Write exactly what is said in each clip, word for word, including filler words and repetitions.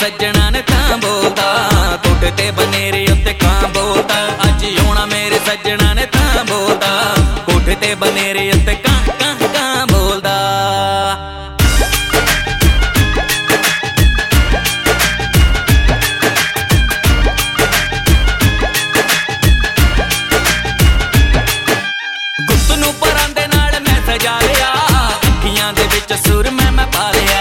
सज्जना ने तां बोलदा, कोठे ते बनेरे उत्ते कां बोलदा। अज आउणा मेरे सज्जना ने तां बोलदा, कोठे ते बनेरे उत्ते कां कां कां बोलदा। गुप्त नूं परां दे नाल मैं सजा लिया, अखियां दे विच सुर मैं मैं पा लिया।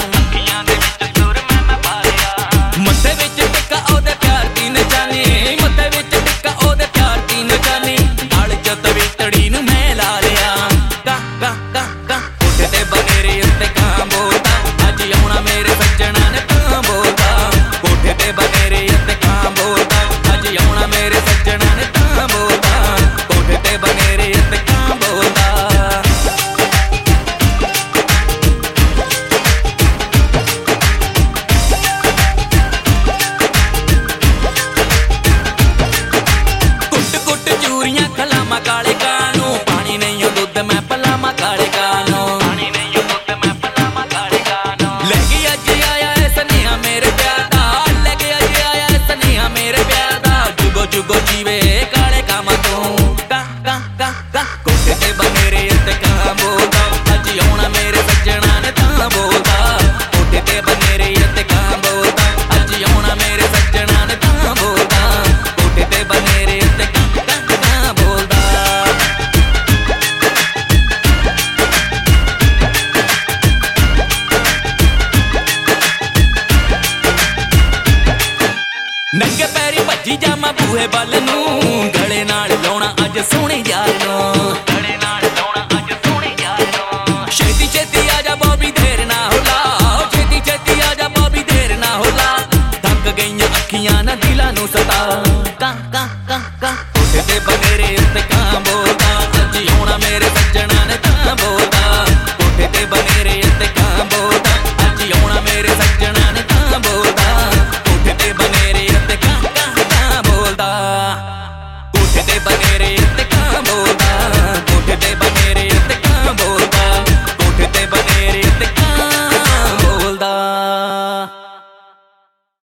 काले कानू पानी नहीं हो दुध मैं पलामा काले कानू, पानी नहीं हो दुध मैं पलामा काले कानू। लेके अज आया है सनेहा मेरे प्यार दा, लेके अज आया है सनेहा मेरे प्यार दा। जुगो जुगो जीवे काले कामा तू का का का का। कोठे ते बनेरे उत्ते कां बोलदा, अज आउणा मेरे सज्जना ने तां बोलदा। कोठे ते बनेरे उत्ते कां बोलदा, अज आउणा मेरे सज्जना ने तां बोलदा। कोठे ते बनेरे उत्ते कां कां कां बोलदा। नंगे पैरी भज्जी जामा बूहे बल नूं, गले नाल लाउणा अज सोहणे यार नूं।